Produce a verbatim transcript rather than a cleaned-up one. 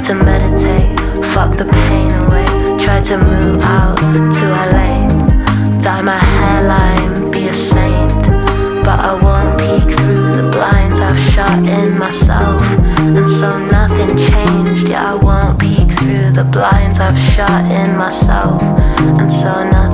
to meditate, fuck the pain away. Try to move out to L A, dye my hairline, be a saint. But I won't peek through the blinds I've shut in myself, and so nothing changed. Yeah, I won't peek through the blinds I've shut in myself, and so nothing